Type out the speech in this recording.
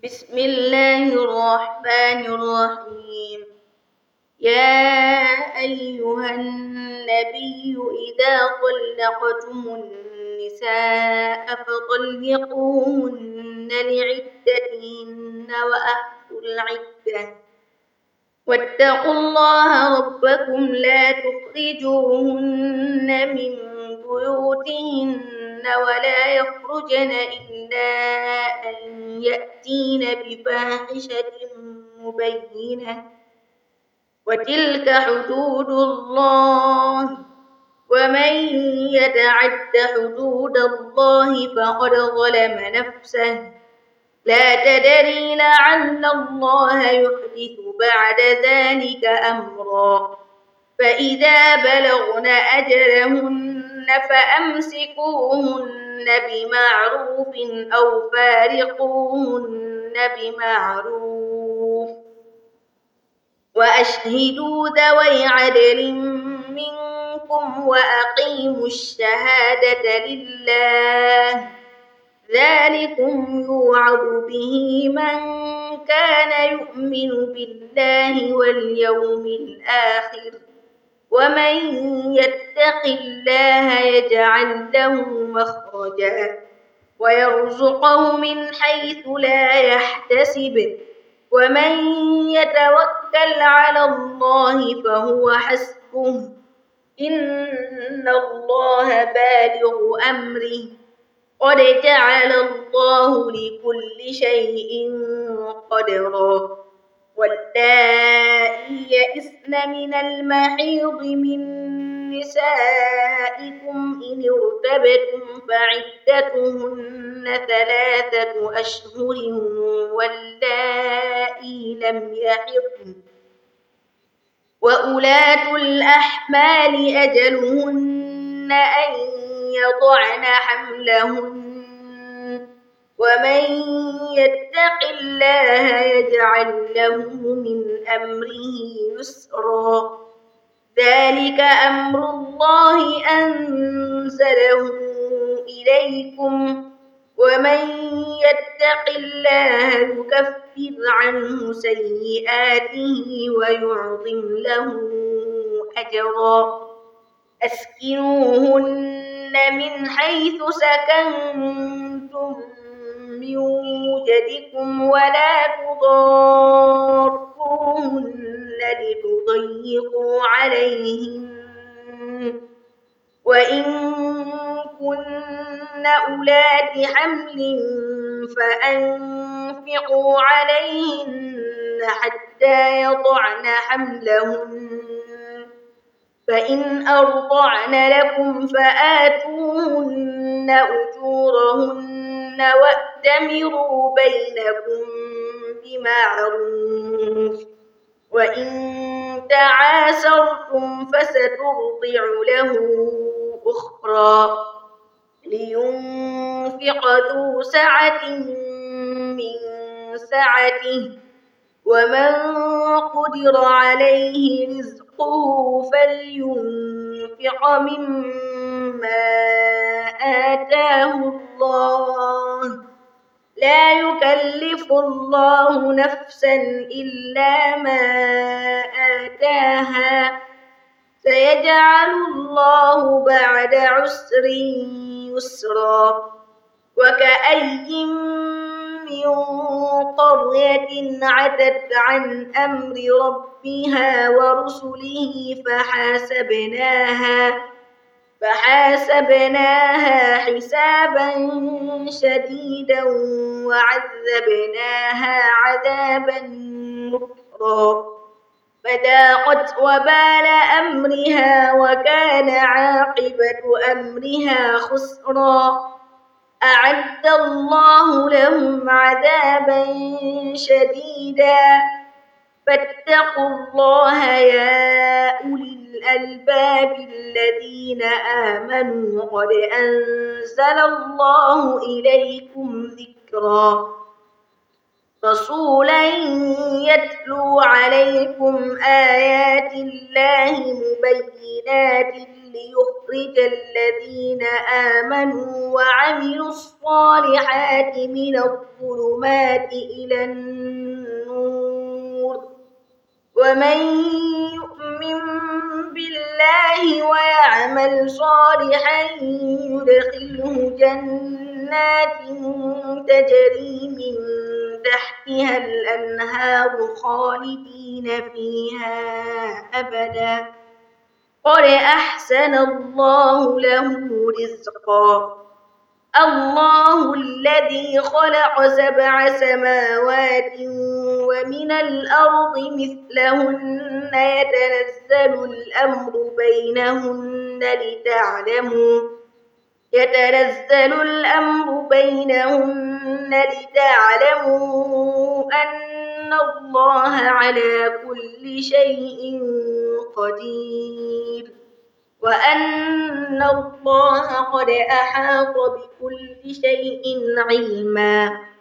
بسم الله الرحمن الرحيم. يا أيها النبي إذا طلقتم النساء فطلقوهن لعدتهن وأحصوا العدة واتقوا الله ربكم لا تخرجوهن من بيوتهن ولا يخرجن إلا أن يأتين بفاحشة مبينة وتلك حدود الله ومن يتعد حدود الله فقد ظلم نفسه لا تدري لعل الله يحدث بعد ذلك أمرا فإذا بلغن أجلهن فأمسكوهن بمعروف أو فارقوهن بمعروف وأشهدوا ذوي عدل منكم وأقيموا الشهادة لله ذلكم يوعظ به من كان يؤمن بالله واليوم الآخر ومن يتق الله يجعل له مخرجا ويرزقه من حيث لا يحتسب ومن يتوكل على الله فهو حسبه إن الله بالغ أمره قد جعل الله لكل شيء قدرا واللائي يئسن من المحيض من نسائكم إن ارتبتم فعدتهن 3 أشهر واللائي لم يحضن وأولاة الأحمال أجلهن أن يضعن حملهن ومن يتق الله يجعل له من أمره يسرا ذلك أمر الله أنزله إليكم ومن يتق الله يكفر عنه سيئاته ويعظم له أجرا أسكنوهن من حيث سكنتم من وجدكم ولا تضاروهن لتضيقوا عليهن وإن كن أولات حمل فأنفقوا عليهن حتى يضعن حملهن فإن أرضعن لكم فآتوهن أجورهن وأتمروا بينكم بمعروف وإن تعاسرتم فسترضع له أخرى لينفق ذو سعة من سعته ومن قدر عليه رزقه فلينفق مما آتاه الله لا يكلف الله نفسا إلا ما آتاها سيجعل الله بعد عسر يسرا وكأي من قرية عتت عن أمر ربها ورسله فحاسبناها حسابا شديدا وعذبناها عذابا نكرا فذاقت وبال أمرها وكان عاقبة أمرها خسرا أعد الله لهم عذابا شديدا فاتقوا الله يا أولي الألباب الذين آمنوا قد أنزل الله إليكم ذكرا رسولا يتلو عليكم آيات الله مبينات ليخرج الذين آمنوا وعملوا الصالحات من الظلمات إلى النور ومن يؤمن بالله ويعمل صالحا يدخله جنات تجري من تحتها الأنهار خالدين فيها أبدا قد أحسن الله له رزقا الله الذي خلق 7 سماوات ومن الأرض مثلهن يتنزل الأمر بينهن لتعلموا أن الله على كل شيء قدير وأن الله قد أحاط بكل شيء علما